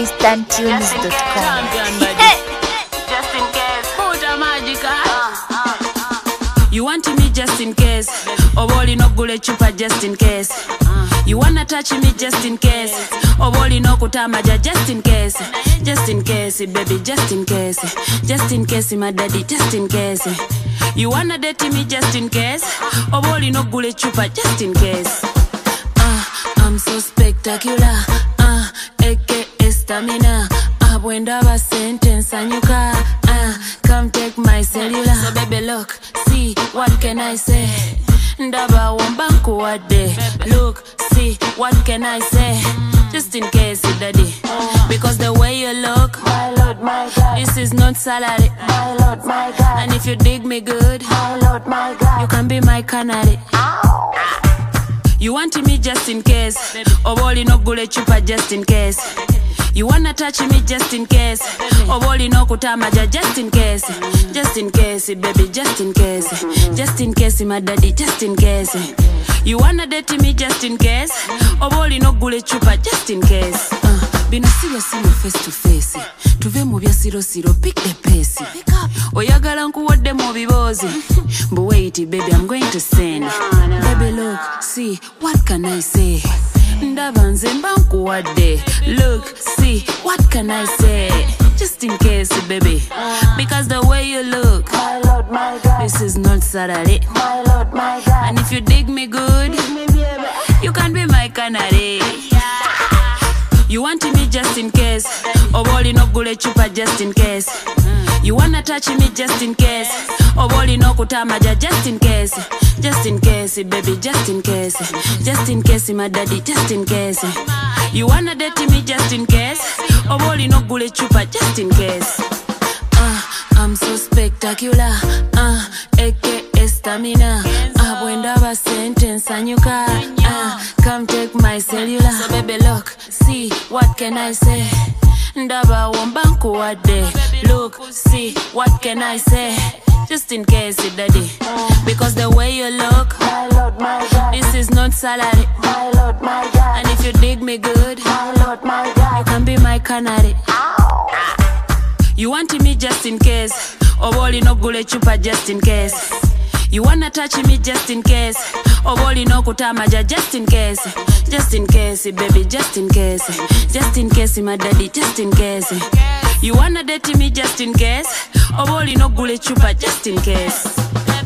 InstantTunes.com. Just in case. Puta magica. You want me just in case. Oboli no gule chupa just in case. You wanna touch me just in case. Oboli no kutamaja just in case. Just in case, baby, just in case. Just in case, my daddy, just in case. You wanna date me just in case. Oboli no gule chupa just in case. I'm so spectacular. AKA stamina. Abwenda ba sentence anyuka. Come take my cellular. So baby look, see, what can I say? Ndaba wambanku wade. Look, see, what can I say? Just in case, daddy. Because the way you look, My Lord, my God. this is not salary. My Lord, my God. And if you dig me good, My Lord, my God. you can be my canary. You want me just in case. Oboli no gule chupa just in case. You wanna touch me just in case. Oboli no kutamaja just in case. Just in case, baby, just in case. Just in case, my daddy, just in case. You wanna date me just in case. Oboli no gule chupa just in case. Bino serious no face to face. Tuve mu bya siro pick the pace. Oyagala nkuwadde mu bibozi. But wait, baby, I'm going to send. Baby, look, see, what can I say? Ndaba nze mba nkuwadde. Look, see, what can I say? Just in case, baby. Because the way you look, My Lord, my God. this is not Saturday. My Lord, my God. And if you dig me good, you can be my canary. You want me just in case. Oboli no gule chupa just in case. You wanna touch me just in case. Oboli no kutamaja just in case. Just in case, baby, just in case. Just in case, my daddy, just in case. You wanna date me just in case. Oboli no gule chupa just in case. I'm so spectacular. AKA stamina. Abwenda ba sentence anyuka. Come take my cellular. So baby look, see, what can I say? Ndaba wambanku wade. Look, see, what can I say? Just in case, daddy. Because the way you look, My Lord, my God. this is not salary. My Lord, my God. And if you dig me good, My Lord, my you God. can be my canary. You want me just in case. Oboli no gule chupa just in case. You wanna touch me just in case. Oboli no kutamaja just in case. Just in case, baby, just in case. Just in case, my daddy, just in case. You wanna date me just in case. Oboli no gule chupa just in case.